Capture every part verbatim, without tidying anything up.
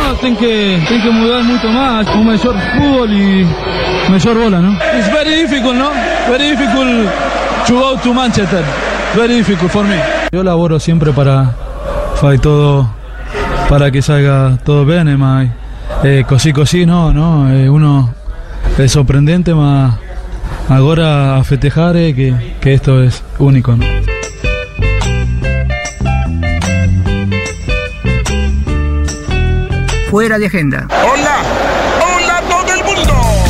No, tem que, tem que mudar muito mais, um melhor futebol e melhor bola, não? It's very difficult, no? Very difficult to go to Manchester. Very difficult for me. Yo laboro siempre para fai todo para que salga todo bene, ma eh, così così no, no, eh, uno è sorprendente, ma ahora a festejar eh, que, que esto es único, ¿no? Fuera de agenda. ¡Hola! ¡Hola todo el mundo!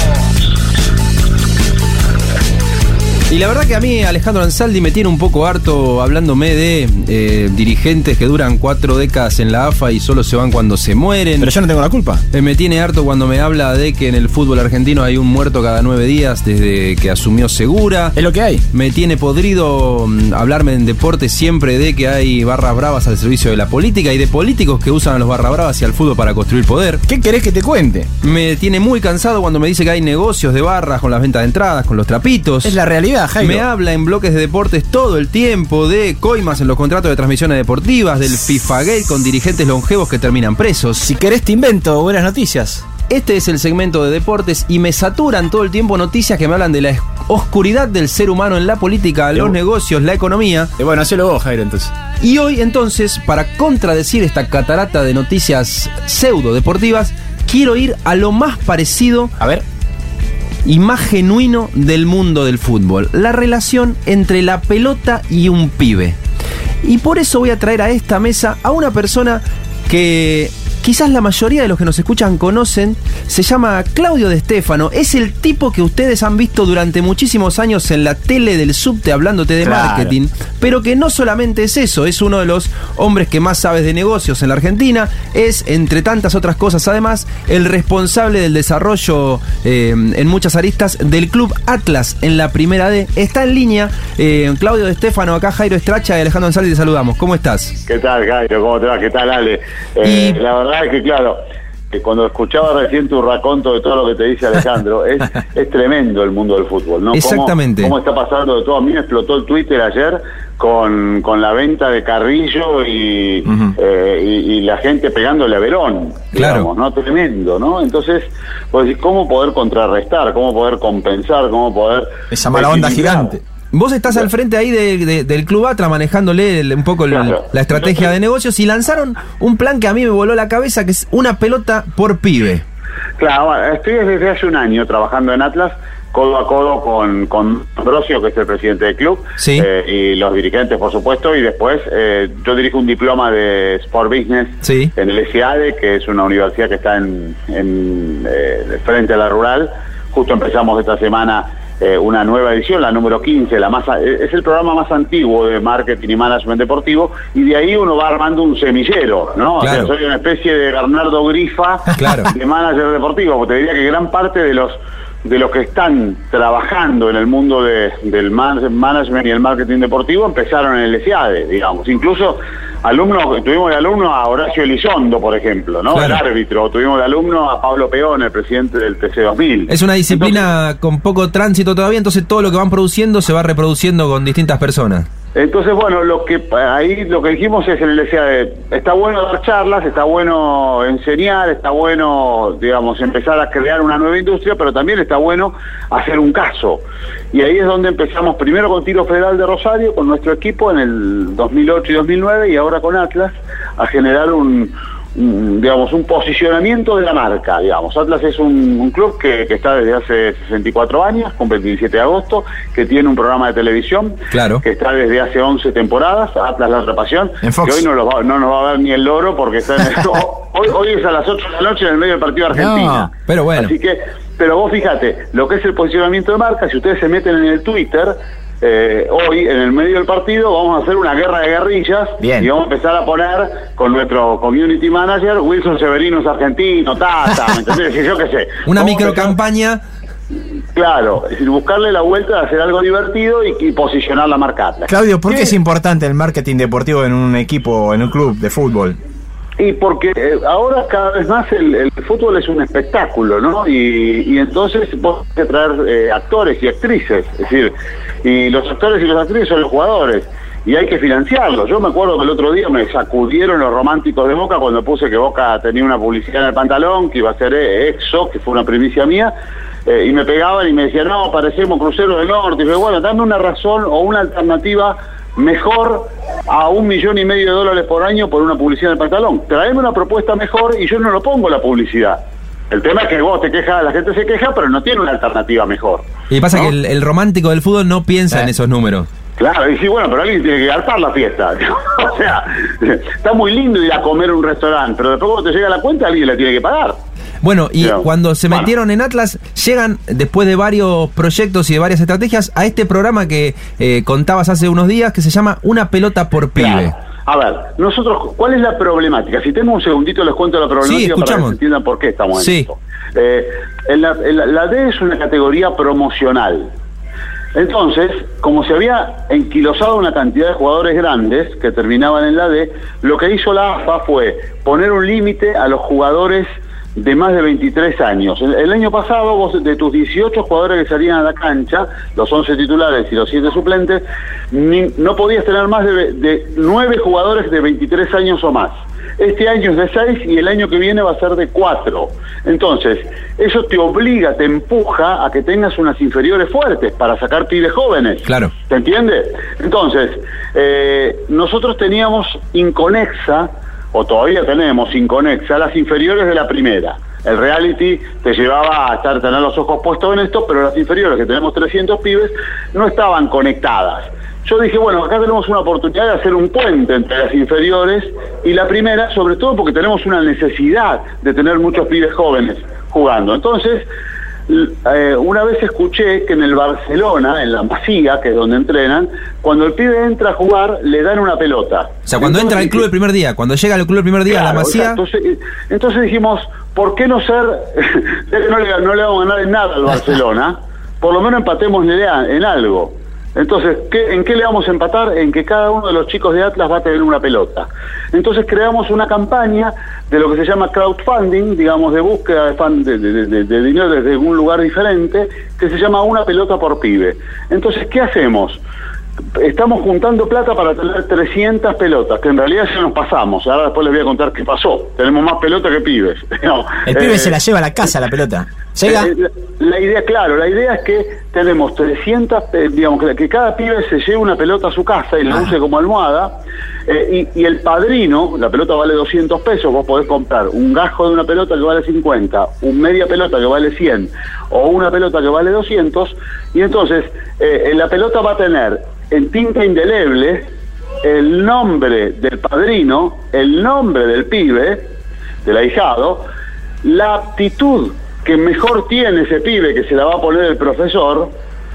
Y la verdad que a mí Alejandro Ansaldi me tiene un poco harto hablándome de eh, dirigentes que duran cuatro décadas en la A F A y solo se van cuando se mueren. Pero yo no tengo la culpa. Eh, me tiene harto cuando me habla de que en el fútbol argentino hay un muerto cada nueve días desde que asumió Segura. Es lo que hay. Me tiene podrido mm, hablarme en deporte siempre de que hay barras bravas al servicio de la política y de políticos que usan a los barras bravas y al fútbol para construir poder. ¿Qué querés que te cuente? Me tiene muy cansado cuando me dice que hay negocios de barras con las ventas de entradas, con los trapitos. Es la realidad, Jairo. Me habla en bloques de deportes todo el tiempo de coimas en los contratos de transmisiones deportivas, del FIFA-Gate con dirigentes longevos que terminan presos. Si querés te invento buenas noticias. Este es el segmento de deportes y me saturan todo el tiempo noticias que me hablan de la oscuridad del ser humano en la política, los negocios, la economía. Y bueno, hacelo vos, Jairo, entonces. Y hoy, entonces, para contradecir esta catarata de noticias pseudo deportivas, quiero ir a lo más parecido, a ver, y más genuino del mundo del fútbol, la relación entre la pelota y un pibe. Y por eso voy a traer a esta mesa a una persona que quizás la mayoría de los que nos escuchan conocen. Se llama Claudio De Stefano. Es el tipo que ustedes han visto durante muchísimos años en la tele del subte hablándote de claro. marketing, pero que no solamente es eso, es uno de los hombres que más sabes de negocios en la Argentina. Es, entre tantas otras cosas además, el responsable del desarrollo eh, en muchas aristas del Club Atlas en la Primera D. Está en línea eh, Claudio De Stefano, acá Jairo Estracha y Alejandro Ansaldi, te saludamos. ¿Cómo estás? ¿Qué tal, Jairo? ¿Cómo te va? ¿Qué tal, Ale? Eh, Y... La verdad es que, claro, que cuando escuchaba recién tu raconto de todo lo que te dice Alejandro, es, es tremendo el mundo del fútbol, ¿no? Exactamente. ¿Cómo, cómo está pasando de todo? A mí me explotó el Twitter ayer con, con la venta de Carrillo y, uh-huh. eh, y, y la gente pegándole a Verón, claro. digamos, ¿no? Tremendo, ¿no? Entonces, pues, ¿cómo poder contrarrestar? ¿Cómo poder compensar? ¿Cómo poder... Esa mala onda gigante. Vos estás al frente ahí de, de, del Club Atlas manejándole el, un poco el, claro. la estrategia de negocios y lanzaron un plan que a mí me voló la cabeza, que es una pelota por pibe. Claro, bueno, estoy desde hace un año trabajando en Atlas, codo a codo con, con Ambrosio, que es el presidente del club, sí. eh, y los dirigentes, por supuesto, y después eh, yo dirijo un diploma de Sport Business sí. en el S I A D E, que es una universidad que está en, en eh, frente a la rural. Justo empezamos esta semana Eh, una nueva edición, la número quince, la más es el programa más antiguo de marketing y management deportivo, y de ahí uno va armando un semillero, ¿no? Claro. O sea, soy una especie de Bernardo Grifa claro. de manager deportivo, porque te diría que gran parte de los de los que están trabajando en el mundo de, del man, management y el marketing deportivo empezaron en el S I A D E, digamos. Incluso alumnos, tuvimos de alumno a Horacio Elizondo, por ejemplo, ¿no? Claro. El árbitro. Tuvimos de alumno a Pablo Peón, el presidente del T C dos mil. Es una disciplina entonces, con poco tránsito todavía, entonces todo lo que van produciendo se va reproduciendo con distintas personas. Entonces, bueno, lo que ahí lo que dijimos es en el S I A D E, está bueno dar charlas, está bueno enseñar, está bueno, digamos, empezar a crear una nueva industria, pero también está bueno hacer un caso. Y ahí es donde empezamos primero con Tiro Federal de Rosario, con nuestro equipo en el dos mil ocho y dos mil nueve, y ahora con Atlas, a generar un... Un, digamos, un posicionamiento de la marca, digamos. Atlas es un, un club que, que está desde hace sesenta y cuatro años, cumple el veintisiete de agosto, que tiene un programa de televisión, claro. que está desde hace once temporadas, Atlas La Otra Pasión, en Fox. Que hoy no, los va, no nos va a ver ni el loro porque está en el, hoy, hoy es a las ocho de la noche en el medio del partido de Argentina. No, pero bueno. Así que, pero vos fíjate, lo que es el posicionamiento de marca, si ustedes se meten en el Twitter, Eh, hoy en el medio del partido vamos a hacer una guerra de guerrillas. Bien. Y vamos a empezar a poner con nuestro community manager Wilson Severino es argentino, Tata, ¿me entendés? Yo qué sé. Una vamos micro campaña. Claro, es decir, buscarle la vuelta de hacer algo divertido y, y posicionar la marca Atlas. Claudio, ¿por qué, qué es importante el marketing deportivo en un equipo, en un club de fútbol? Y porque eh, ahora cada vez más el, el fútbol es un espectáculo, ¿no? Y, y entonces vos tenés que traer eh, actores y actrices, es decir, y los actores y las actrices son los jugadores. y hay que financiarlo. Yo me acuerdo que el otro día me sacudieron los románticos de Boca cuando puse que Boca tenía una publicidad en el pantalón, que iba a ser EXO, que fue una primicia mía, eh, y me pegaban y me decían, no, parecemos Crucero del Norte. Y yo, bueno, dame una razón o una alternativa mejor a un millón y medio de dólares por año por una publicidad en el pantalón. Traeme una propuesta mejor y yo no lo pongo la publicidad. El tema es que vos te quejas, la gente se queja, pero no tiene una alternativa mejor. Y pasa, ¿no?, que el, el romántico del fútbol no piensa eh. en esos números. Claro, y sí, bueno, pero alguien tiene que garpar la fiesta. O sea, está muy lindo ir a comer a un restaurante, pero después cuando te llega la cuenta alguien la tiene que pagar. Bueno, y Pero, cuando se bueno. metieron en Atlas, llegan, después de varios proyectos y de varias estrategias, a este programa que eh, contabas hace unos días, que se llama Una Pelota por Pibe. Claro. A ver, nosotros, ¿cuál es la problemática? Si tengo un segundito les cuento la problemática Sí, para que se entiendan por qué estamos en Sí. esto. Eh, en la, en la, la D es una categoría promocional. Entonces, como se había enquilosado una cantidad de jugadores grandes que terminaban en la D, lo que hizo la A F A fue poner un límite a los jugadores de más de veintitrés años. El, el año pasado, vos de tus dieciocho jugadores que salían a la cancha, los once titulares y los siete suplentes, ni, no podías tener más de, de nueve jugadores de veintitrés años o más. Este año es de seis y el año que viene va a ser de cuatro. Entonces, eso te obliga, te empuja a que tengas unas inferiores fuertes para sacar pibes jóvenes. Claro. ¿Te entiende? Entonces, eh, nosotros teníamos inconexa, o todavía tenemos inconexa, las inferiores de la primera. El reality te llevaba a estar tener los ojos puestos en esto, pero las inferiores, que tenemos trescientos pibes, no estaban conectadas. Yo dije, bueno, acá tenemos una oportunidad de hacer un puente entre las inferiores y la primera, sobre todo porque tenemos una necesidad de tener muchos pibes jóvenes jugando. Entonces, eh, una vez escuché que en el Barcelona, en la Masía, que es donde entrenan, cuando el pibe entra a jugar, le dan una pelota. O sea, cuando entonces, entra al club el primer día, cuando llega al club el primer día, claro, a la Masía... Entonces, entonces dijimos, ¿por qué no ser... no, le, no le vamos a ganar en nada al Barcelona, por lo menos empatémosle en algo. Entonces, ¿qué, ¿en qué le vamos a empatar? En que cada uno de los chicos de Atlas va a tener una pelota. Entonces creamos una campaña de lo que se llama crowdfunding, digamos, de búsqueda de, fan, de, de, de, de dinero desde un lugar diferente, que se llama Una Pelota por Pibe. Entonces, ¿qué hacemos? Estamos juntando plata para tener trescientas pelotas, que en realidad ya nos pasamos. Ahora después les voy a contar qué pasó. Tenemos más pelotas que pibes. No, El pibe eh, se la lleva a la casa, la pelota. ¿Llega? Eh, la, la idea, claro, la idea es que tenemos trescientas, eh, digamos, que, que cada pibe se lleve una pelota a su casa y la Ah. use como almohada, eh, y, y el padrino, la pelota vale doscientos pesos, vos podés comprar un gajo de una pelota que vale cincuenta, un media pelota que vale cien, o una pelota que vale doscientos, y entonces eh, la pelota va a tener en tinta indeleble el nombre del padrino, el nombre del pibe, del ahijado, la aptitud que mejor tiene ese pibe, que se la va a poner el profesor,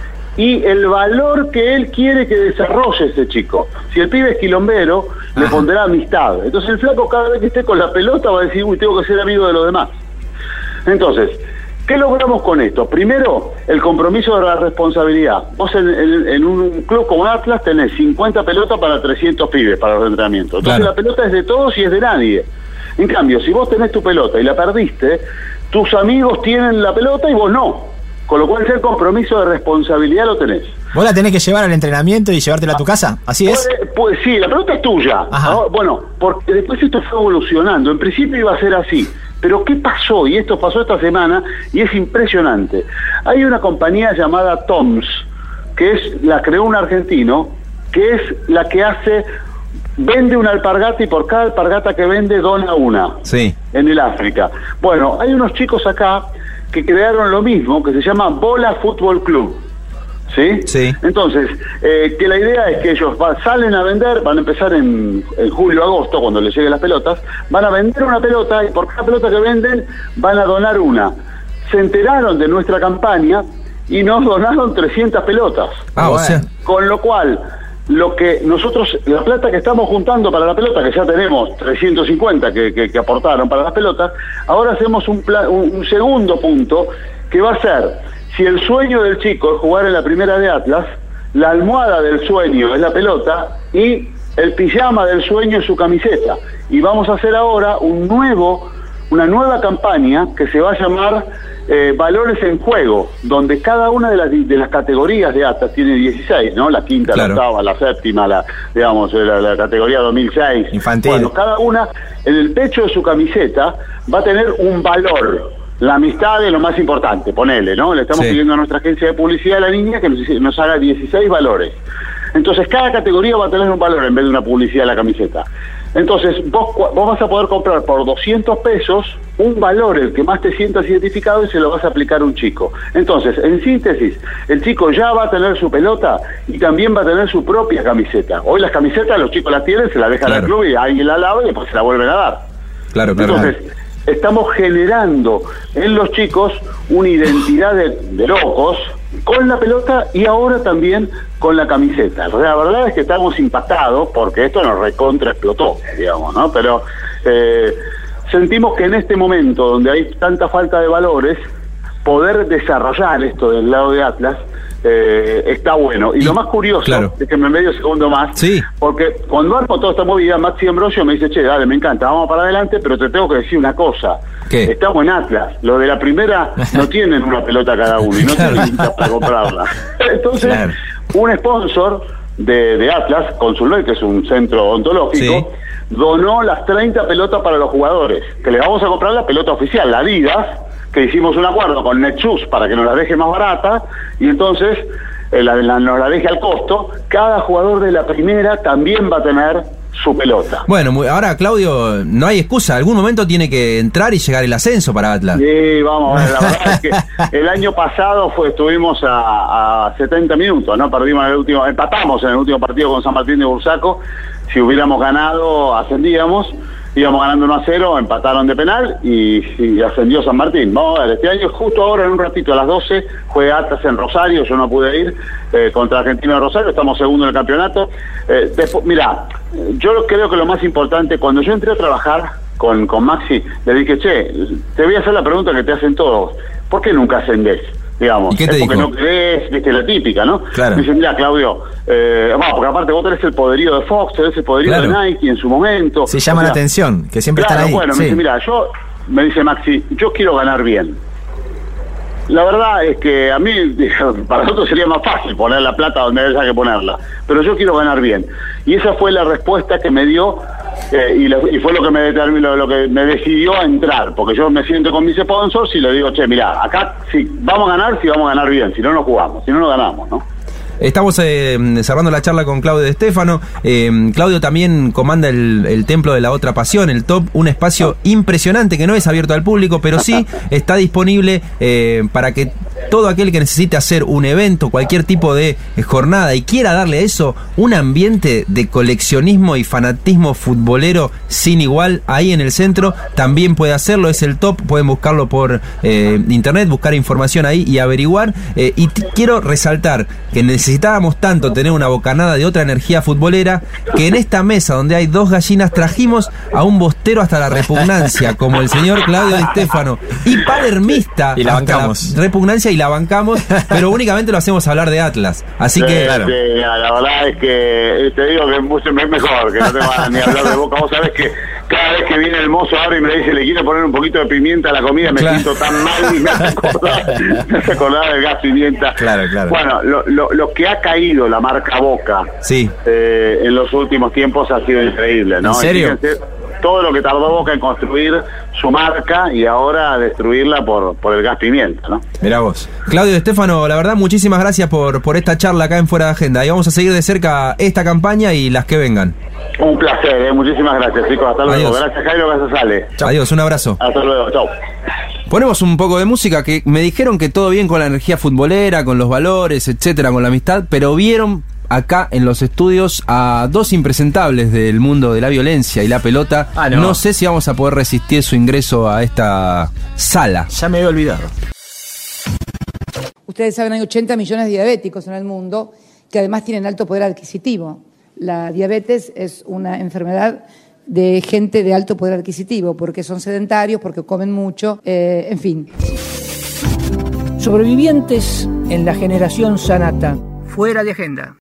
y el valor que él quiere que desarrolle ese chico. Si el pibe es quilombero, le Ajá. pondrá amistad. Entonces el flaco, cada vez que esté con la pelota, va a decir, uy, tengo que ser amigo de los demás. Entonces, ¿qué logramos con esto? Primero, el compromiso de la responsabilidad. Vos en, en, en un club como Atlas tenés cincuenta pelotas para trescientos pibes para los entrenamientos. Entonces Claro. la pelota es de todos y es de nadie. En cambio, si vos tenés tu pelota y la perdiste, tus amigos tienen la pelota y vos no. Con lo cual ese compromiso de responsabilidad lo tenés. ¿Vos la tenés que llevar al entrenamiento y llevártela a tu casa? ¿Así es? Puede, puede, sí, la pelota es tuya. Ajá. ¿no? Bueno, porque después esto fue evolucionando. En principio iba a ser así. Pero ¿qué pasó? Y esto pasó esta semana y es impresionante. Hay una compañía llamada Toms, que es la creó un argentino, que es la que hace, vende una alpargata y por cada alpargata que vende dona una. Sí. En el África. Bueno, hay unos chicos acá que crearon lo mismo, que se llama Bola Fútbol Club. ¿Sí? Sí. Entonces, eh, que la idea es que ellos va, salen a vender, van a empezar en, en julio, agosto, cuando les lleguen las pelotas, van a vender una pelota y por cada pelota que venden van a donar una. Se enteraron de nuestra campaña y nos donaron trescientas pelotas. Ah, o sea... Con lo cual, lo que nosotros, la plata que estamos juntando para la pelota, que ya tenemos trescientos cincuenta que, que, que aportaron para las pelotas, ahora hacemos un, pla, un, un segundo punto que va a ser, si el sueño del chico es jugar en la primera de Atlas, la almohada del sueño es la pelota y el pijama del sueño es su camiseta. Y vamos a hacer ahora un nuevo una nueva campaña que se va a llamar eh, Valores en Juego, donde cada una de las, de las categorías de Atlas tiene dieciséis, ¿no? La quinta, claro. La octava, la séptima, la, digamos, la, la categoría dos mil seis. Infantil. Bueno, cada una, en el pecho de su camiseta, va a tener un valor. La amistad es lo más importante, ponele, ¿no? Le estamos sí. pidiendo a nuestra agencia de publicidad a la niña que nos, nos haga dieciséis valores. Entonces, cada categoría va a tener un valor en vez de una publicidad en la camiseta. Entonces, vos, vos vas a poder comprar por doscientos pesos un valor, el que más te sientas identificado, y se lo vas a aplicar a un chico. Entonces, en síntesis, el chico ya va a tener su pelota y también va a tener su propia camiseta. Hoy las camisetas los chicos las tienen, se las dejan claro. al club y alguien la lava y después se la vuelven a dar. Claro, claro. Entonces, estamos generando en los chicos una identidad de, de locos con la pelota y ahora también con la camiseta. La verdad es que estamos impactados porque esto nos recontra explotó, digamos, ¿no? Pero eh, sentimos que en este momento donde hay tanta falta de valores, poder desarrollar esto del lado de Atlas eh, está bueno. Y, y lo más curioso, claro. es que me medio segundo más, sí. porque cuando armo toda esta movida, Maxi Ambrosio me dice, che, dale, me encanta, vamos para adelante, pero te tengo que decir una cosa. ¿Qué? Estamos en Atlas, lo de la primera no tienen una pelota cada uno y no claro. tienen para comprarla. Entonces, claro. un sponsor de, de Atlas, Consulver, que es un centro ontológico, sí. donó las treinta pelotas para los jugadores, que les vamos a comprar la pelota oficial, la Adidas, que hicimos un acuerdo con Netshoes para que nos la deje más barata, y entonces eh, la, la, nos la deje al costo. Cada jugador de la primera también va a tener su pelota. Bueno, ahora, Claudio, no hay excusa, algún momento tiene que entrar y llegar el ascenso para Atlas. Sí, vamos, la verdad es que el año pasado fue estuvimos a, a setenta minutos, ¿no? Perdimos en el último, empatamos en el último partido con San Martín de Bursaco. Si hubiéramos ganado, ascendíamos. Íbamos ganando uno a cero, empataron de penal y, y ascendió San Martín. Vamos a ver, este año justo ahora en un ratito a las doce juega Atlas en Rosario, yo no pude ir, eh, contra Argentino de Rosario, estamos segundo en el campeonato. Eh, después, mirá, yo creo que lo más importante, cuando yo entré a trabajar con, con Maxi, le dije, che, te voy a hacer la pregunta que te hacen todos, ¿por qué nunca ascendés? Digamos, ¿y qué te es porque dijo? no crees, viste, la típica, ¿no? Claro. Me dicen, mira, Claudio, eh, bueno, porque aparte vos tenés el poderío de Fox, tenés el poderío claro. de Nike en su momento. Se llama o sea, la atención, que siempre claro, están ahí. Bueno, sí. me dice, mira, yo, me dice Maxi, yo quiero ganar bien. La verdad es que a mí, para nosotros sería más fácil poner la plata donde haya que ponerla, pero yo quiero ganar bien. Y esa fue la respuesta que me dio, eh, y, lo, y fue lo que me determinó, lo que me decidió a entrar, porque yo me siento con mis sponsors y le digo, che, mira, acá si vamos a ganar, si vamos a ganar bien, si no, no jugamos, si no, no ganamos, ¿no? Estamos eh, cerrando la charla con Claudio de Stefano. Eh, Claudio también comanda el, el Templo de la Otra Pasión, el Top, un espacio impresionante que no es abierto al público, pero sí está disponible eh, para que todo aquel que necesite hacer un evento, cualquier tipo de jornada y quiera darle a eso un ambiente de coleccionismo y fanatismo futbolero sin igual ahí en el centro, también puede hacerlo. Es el Top, pueden buscarlo por eh, internet, buscar información ahí y averiguar. Eh, y t- quiero resaltar que necesitábamos tanto tener una bocanada de otra energía futbolera, que en esta mesa donde hay dos gallinas trajimos a un bostero hasta la repugnancia, como el señor Claudio de Stefano, y palermista y la bancamos. La repugnancia y la bancamos, pero únicamente lo hacemos hablar de Atlas. Así sí, que claro. Sí, la verdad es que te digo que es mucho mejor, que no te vas ni a hablar de Boca. Vos sabés que cada vez que viene el mozo ahora y me dice le quiero poner un poquito de pimienta a la comida, me claro. siento tan mal y me hace acordar, me hace acordar del gas pimienta. Claro, claro. Bueno, lo, lo, lo que ha caído la marca Boca sí. eh, en los últimos tiempos ha sido increíble, ¿no? ¿En serio? Fíjense, todo lo que tardó Boca en construir su marca y ahora destruirla por, por el gas pimienta, ¿no? Mirá vos. Claudio de Stefano, la verdad, muchísimas gracias por, por esta charla acá en Fuera de Agenda. Y vamos a seguir de cerca esta campaña y las que vengan. Un placer, ¿eh? Muchísimas gracias, chicos. Hasta luego. Adiós. Gracias, Jairo, gracias, Ale. Chau. Adiós, un abrazo. Hasta luego, chau. Ponemos un poco de música, que me dijeron que todo bien con la energía futbolera, con los valores, etcétera, con la amistad, pero vieron acá en los estudios a dos impresentables del mundo de la violencia y la pelota. Ah, no. no sé si vamos a poder resistir su ingreso a esta sala. Ya me había olvidado. Ustedes saben, hay ochenta millones de diabéticos en el mundo que además tienen alto poder adquisitivo. La diabetes es una enfermedad de gente de alto poder adquisitivo, porque son sedentarios, porque comen mucho, eh, en fin. Sobrevivientes en la generación Sanata. Fuera de Agenda.